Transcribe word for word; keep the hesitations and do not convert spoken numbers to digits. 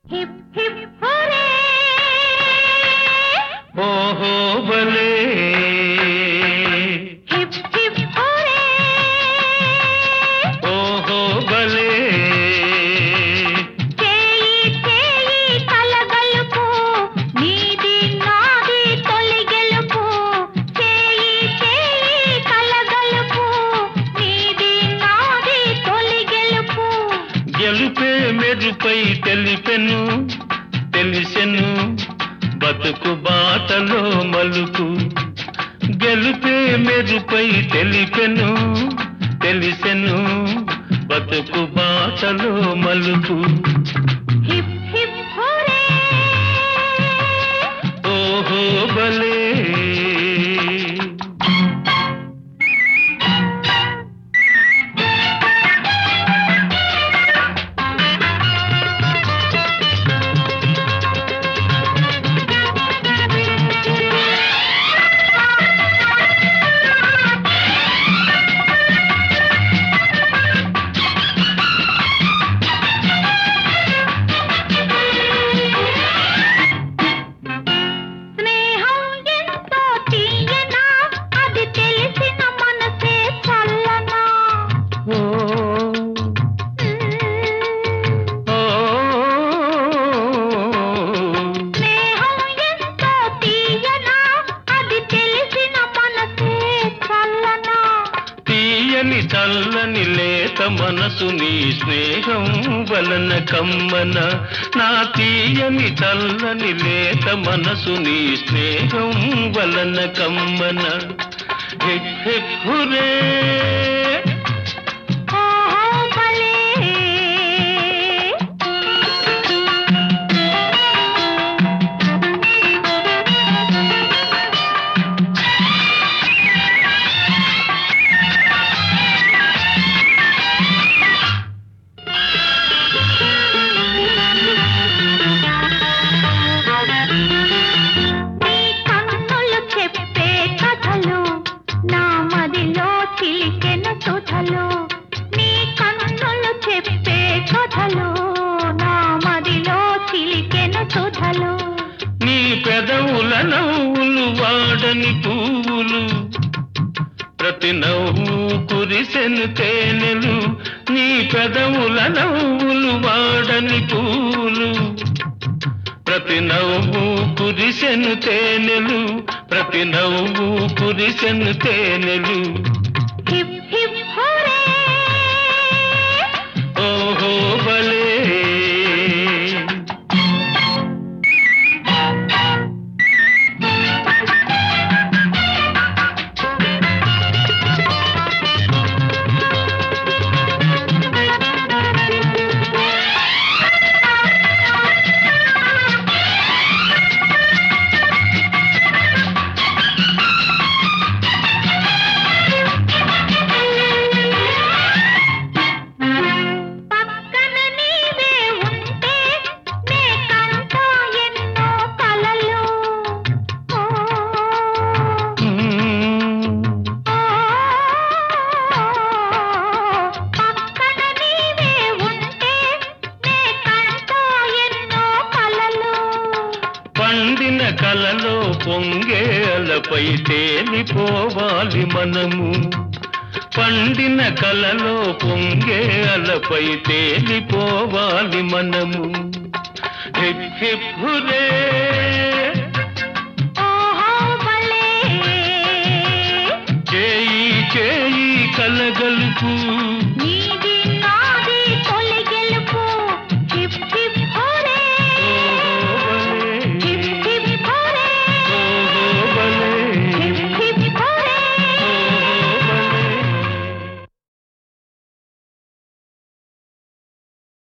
hip hip హురే ఓహో బలే hip hip హురే ఓహో బలే చేయి చేయి కలగలుపు నీది నాది తొలి గెలుపు చేయి చేయి కలగలుపు నీది నాది తొలి గెలుపు గెలుపే మెరుపై తెలిపెను తెలిసెను బతుకు బాటలో మలుపు గెలుపే మెరుపై తెలిపెను తెలిసెను బతుకు బాటలో మలుపు హిప్ హిప్ హురే ఓహో బలే తీయని చల్లని లేత మనసు నీ స్నేహం వలన కమ్మన నా తీయని చల్లని లేత మనసు నీ స్నేహం వలన కమ్మన హిప్ హిప్ హురే నీ కన్నులు చెప్పే కథలు నా మదిలో చిలికెన సుధలు నీ పెదవుల నవ్వులు వాడని పువ్వులు ప్రతి నవ్వు కురిసెను తేనెలు నీ పెదవుల నవ్వులు వాడని పువ్వులు ప్రతి నవ్వు కురిసెను తేనెలు ప్రతి నవ్వు కురిసెను తేనెలు హిప్ హిప్ హురే ఓహో బలే పండిన కలలో పొంగే అలపై తేలిపోవాలి మనము పండిన కలలో పొంగే అలపై తేలిపోవాలి మనము హిప్ హిప్ హురే చేయి చేయి కలగలుపు